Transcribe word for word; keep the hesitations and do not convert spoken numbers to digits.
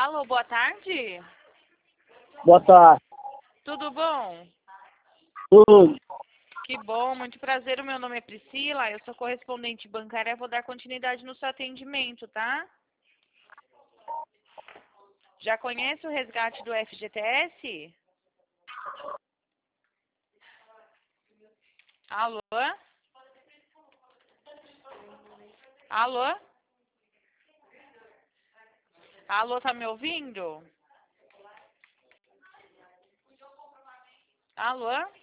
Alô, boa tarde. Boa tarde. Tudo bom? Tudo. Que bom, muito prazer. O meu nome é Priscila, eu sou correspondente bancária. Vou dar continuidade no seu atendimento, tá? Já conhece o resgate do F G T S? Alô? Alô? Alô, tá me ouvindo? Alô?